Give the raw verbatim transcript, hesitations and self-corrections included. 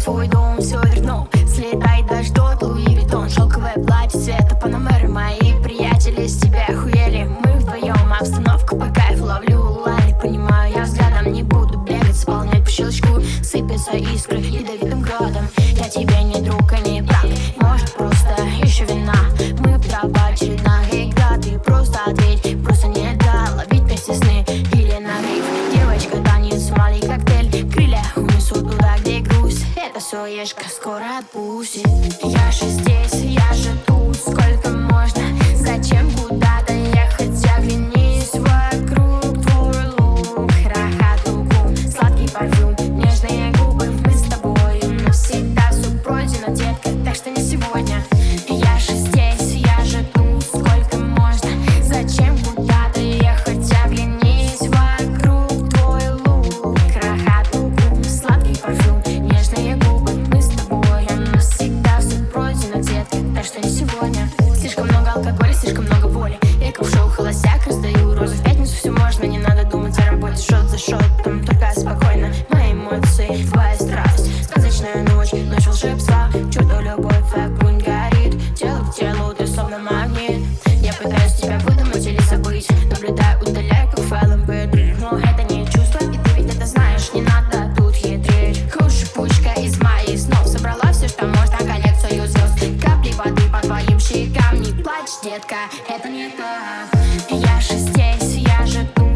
твой дом все верну. Слетай дождь от Луи Виттон. Шелковое платье цвета Панамеры. Мои приятели с тебя охуели. Мы вдвоем, обстановка по кайфу. Ловлю лали, понимаю, я взглядом не буду бегать, исполнять по щелчку. Сыпятся искры ядовитым градом. Я тебе не друг, а не брат. Может, просто еще вина. Мы вдова очередная игра. Ты просто ответь, просто не да. Ловить вместе сны или на риф. Девочка, танец, малый коктейль. Крылья унесут туда, где грусть. Это все ешка, скоро отпустит. Я же здесь, я же тут. Сколько можно, зачем куда-то ехать? Оглянись вокруг, твой лук, рахатуку, сладкий парфюм, нежные губы. Мы с тобой навсегда, все пройдено, детка, так что не сегодня. Я же здесь, я же тут. Сколько можно, зачем куда-то ехать? Оглянись вокруг, твой лук, рахатуку, сладкий парфюм, нежные губы. Мы с тобой навсегда, все пройдено, детка, так что не сегодня. Слишком много алкоголя, слишком много боли. Я как в шоу холостяк, раздаю розы. В пятницу все можно, не надо думать о работе. Шот за шотом, только спокойно. Мои эмоции, твоя страсть. Сказочная ночь, ночь волшебства. Чудо, любовь, огонь горит. Тело к телу, ты словно магнит. Я пытаюсь тебя выдумать или забыть. Наблюдаю, удаляю, как файл эм пэ три. Но это не чувство, и ты ведь это знаешь. Не надо тут хитрить. Шипучка из моих снов. Собрала все, что можно, коллекцию звезд. Капли воды по твоим щекам. Не плачь, детка, это не то. Я же здесь, я же тут.